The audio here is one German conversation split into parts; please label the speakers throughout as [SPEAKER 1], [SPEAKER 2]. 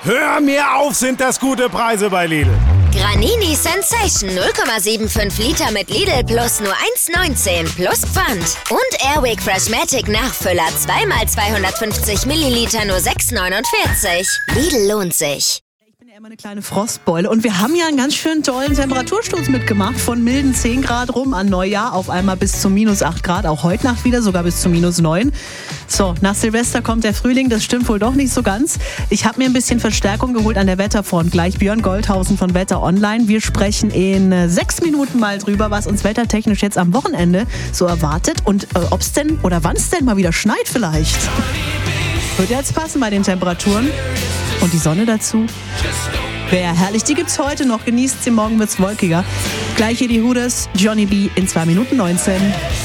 [SPEAKER 1] Hör mir auf, sind das gute Preise bei Lidl.
[SPEAKER 2] Granini Sensation 0,75 Liter mit Lidl Plus nur 1,19 plus Pfand. Und Airwick Freshmatic Nachfüller 2x250 Milliliter nur 6,49. Lidl lohnt sich.
[SPEAKER 3] Ich bin ja immer eine kleine Frostbeule und wir haben ja einen ganz schön tollen Temperatursturz mitgemacht. Von milden 10 Grad rum an Neujahr auf einmal bis zu minus 8 Grad. Auch heute Nacht wieder, sogar bis zu minus 9. So, nach Silvester kommt der Frühling, das stimmt wohl doch nicht so ganz. Ich habe mir ein bisschen Verstärkung geholt an der Wetterfront. Gleich Björn Goldhausen von Wetter Online. Wir sprechen in 6 Minuten mal drüber, was uns wettertechnisch jetzt am Wochenende so erwartet und ob es denn oder wann es denn mal wieder schneit vielleicht. Wird ja jetzt passen bei den Temperaturen. Und die Sonne dazu. Wäre ja herrlich, die gibt's heute noch. Genießt sie, morgen wird's wolkiger. Gleich hier die Hooters, Johnny B in 2 Minuten 19.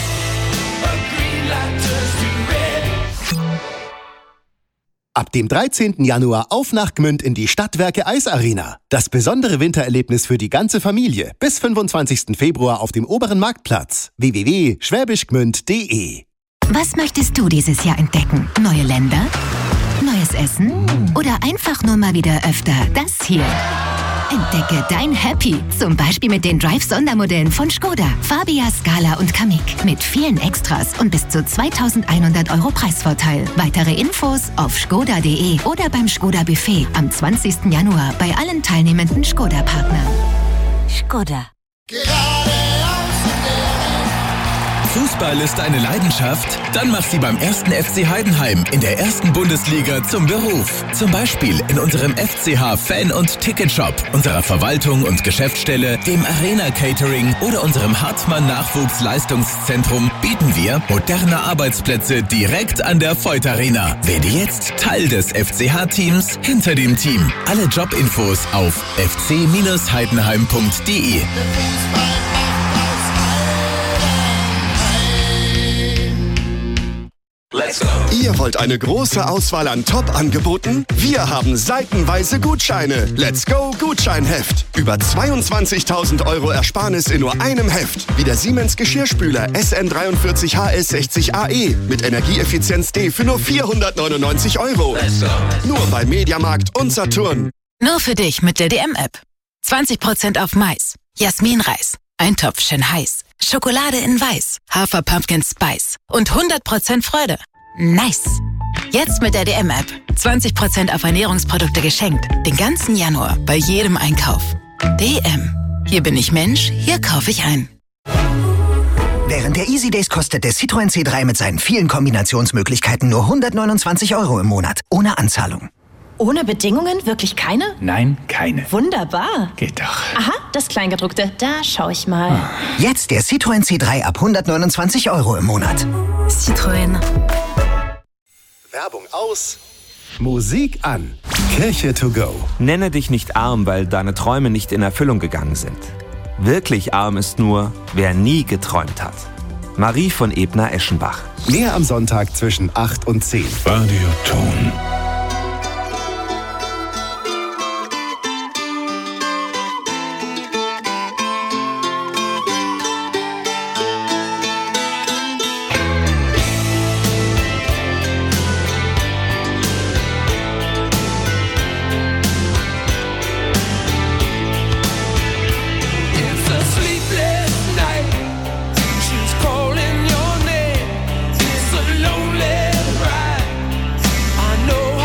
[SPEAKER 4] Ab dem 13. Januar auf nach Gmünd in die Stadtwerke Eisarena. Das besondere Wintererlebnis für die ganze Familie. Bis 25. Februar auf dem oberen Marktplatz. www.schwäbischgmünd.de.
[SPEAKER 5] Was möchtest du dieses Jahr entdecken? Neue Länder? Neues Essen? Oder einfach nur mal wieder öfter das hier? Entdecke dein Happy. Zum Beispiel mit den Drive-Sondermodellen von Skoda, Fabia, Scala und Kamiq. Mit vielen Extras und bis zu 2.100 € Preisvorteil. Weitere Infos auf skoda.de oder beim Skoda Buffet am 20. Januar bei allen teilnehmenden Skoda-Partnern. Skoda.
[SPEAKER 6] Fußball ist eine Leidenschaft? Dann mach sie beim 1. FC Heidenheim in der 1. Bundesliga zum Beruf. Zum Beispiel in unserem FCH Fan- und Ticketshop, unserer Verwaltung und Geschäftsstelle, dem Arena Catering oder unserem Hartmann Nachwuchsleistungszentrum bieten wir moderne Arbeitsplätze direkt an der Voith Arena. Werde jetzt Teil des FCH-Teams hinter dem Team. Alle Jobinfos auf fc-heidenheim.de.
[SPEAKER 7] Ihr wollt eine große Auswahl an Top-Angeboten? Wir haben seitenweise Gutscheine. Let's go Gutscheinheft. Über 22.000 € Ersparnis in nur einem Heft. Wie der Siemens Geschirrspüler SN43HS60AE mit Energieeffizienz D für nur 499 €. Nur bei Mediamarkt und Saturn.
[SPEAKER 8] Nur für dich mit der DM-App. 20% auf Mais, Jasminreis, Eintopfchen heiß, Schokolade in Weiß, Hafer Pumpkin Spice und 100% Freude. Nice! Jetzt mit der DM-App. 20% auf Ernährungsprodukte geschenkt. Den ganzen Januar bei jedem Einkauf. DM. Hier bin ich Mensch, hier kaufe ich ein.
[SPEAKER 9] Während der Easy Days kostet der Citroën C3 mit seinen vielen Kombinationsmöglichkeiten nur 129 € im Monat. Ohne Anzahlung.
[SPEAKER 10] Ohne Bedingungen? Wirklich keine?
[SPEAKER 11] Nein, keine.
[SPEAKER 10] Wunderbar.
[SPEAKER 11] Geht doch.
[SPEAKER 10] Aha, das Kleingedruckte. Da schau ich mal.
[SPEAKER 9] Jetzt der Citroën C3 ab 129 € im Monat.
[SPEAKER 10] Citroën.
[SPEAKER 4] Werbung aus. Musik an. Kirche to go.
[SPEAKER 12] Nenne dich nicht arm, weil deine Träume nicht in Erfüllung gegangen sind. Wirklich arm ist nur, wer nie geträumt hat. Marie von Ebner-Eschenbach.
[SPEAKER 4] Mehr am Sonntag zwischen 8 und 10.
[SPEAKER 6] Radioton.
[SPEAKER 13] Calling your name, it's a lonely ride. I know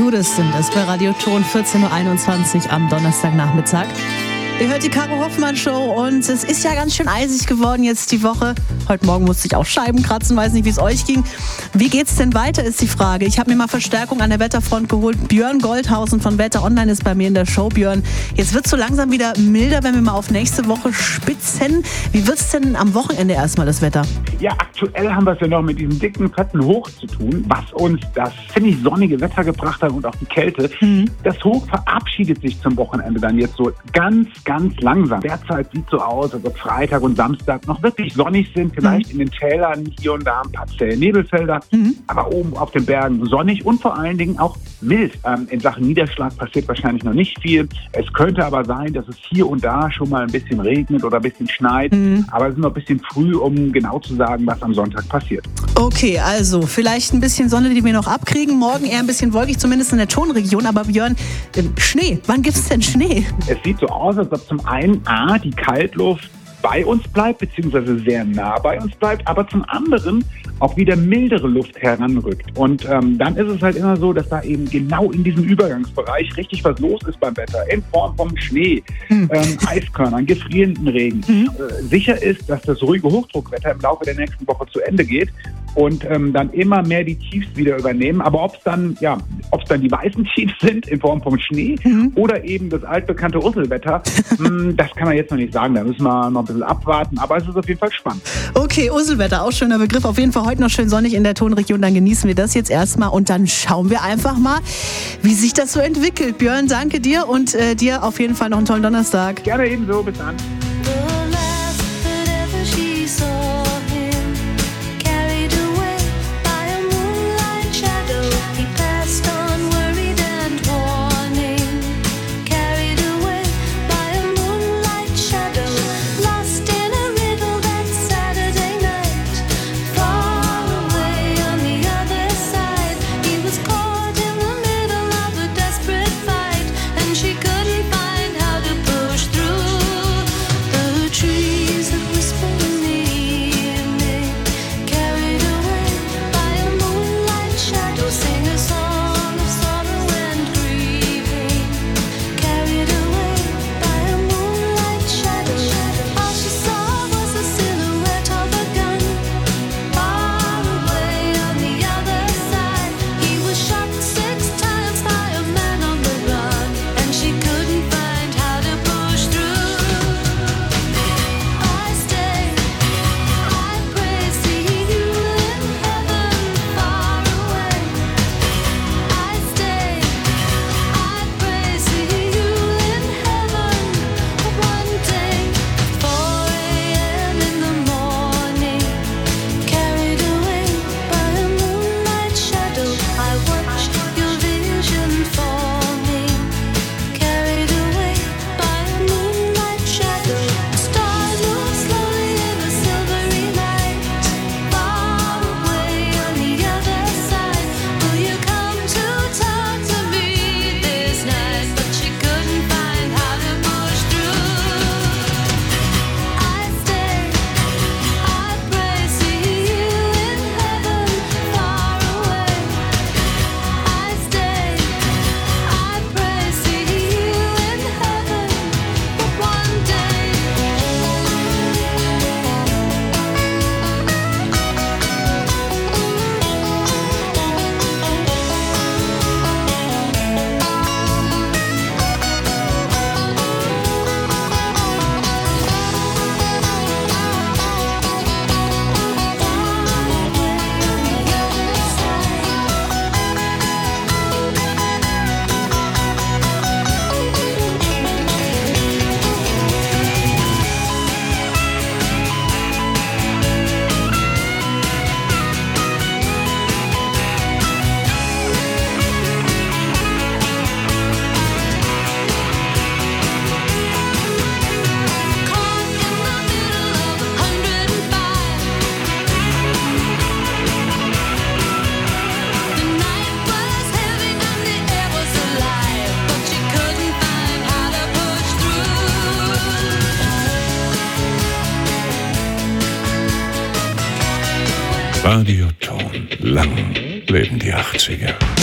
[SPEAKER 3] Judas sind es bei Radio Ton 14.21 Uhr am Donnerstagnachmittag. Ihr hört die Caro Hoffmann Show und es ist ja ganz schön eisig geworden jetzt die Woche. Heute Morgen musste ich auch Scheiben kratzen, weiß nicht, wie es euch ging. Wie geht's denn weiter, ist die Frage. Ich habe mir mal Verstärkung an der Wetterfront geholt. Björn Goldhausen von Wetter Online ist bei mir in der Show. Björn, jetzt wird es so langsam wieder milder, wenn wir mal auf nächste Woche spitzen. Wie wird's denn am Wochenende erstmal das Wetter?
[SPEAKER 11] Ja, aktuell haben wir es ja noch mit diesem dicken, fetten Hoch zu tun, was uns das ziemlich sonnige Wetter gebracht hat und auch die Kälte. Das Hoch verabschiedet sich zum Wochenende dann jetzt so ganz langsam. Derzeit sieht so aus, als ob Freitag und Samstag noch wirklich sonnig sind. Vielleicht in den Tälern hier und da ein paar zähe Nebelfelder, aber oben auf den Bergen sonnig und vor allen Dingen auch mild. In Sachen Niederschlag passiert wahrscheinlich noch nicht viel. Es könnte aber sein, dass es hier und da schon mal ein bisschen regnet oder ein bisschen schneit. Aber es ist noch ein bisschen früh, um genau zu sagen, was am Sonntag passiert.
[SPEAKER 3] Okay, also vielleicht ein bisschen Sonne, die wir noch abkriegen. Morgen eher ein bisschen wolkig, zumindest in der Tonregion. Aber Björn, Schnee, wann gibt es denn Schnee?
[SPEAKER 11] Es sieht so aus, als ob zum einen die Kaltluft bei uns bleibt, beziehungsweise sehr nah bei uns bleibt, aber zum anderen auch wieder mildere Luft heranrückt. Und dann ist es halt immer so, dass da eben genau in diesem Übergangsbereich richtig was los ist beim Wetter, in Form von Schnee, Eiskörnern, gefrierenden Regen. Sicher ist, dass das ruhige Hochdruckwetter im Laufe der nächsten Woche zu Ende geht und dann immer mehr die Tiefs wieder übernehmen. Aber ob es dann die weißen Tiefs sind in Form von Schnee oder eben das altbekannte Usselwetter, das kann man jetzt noch nicht sagen. Da müssen wir noch ein bisschen abwarten, aber es ist auf jeden Fall spannend.
[SPEAKER 3] Okay, Usselwetter, auch schöner Begriff. Auf jeden Fall heute noch schön sonnig in der Tonregion. Dann genießen wir das jetzt erstmal und dann schauen wir einfach mal, wie sich das so entwickelt. Björn, danke dir und dir auf jeden Fall noch einen tollen Donnerstag.
[SPEAKER 11] Gerne ebenso, bis dann.
[SPEAKER 13] Radio Ton. Lang leben die 80er.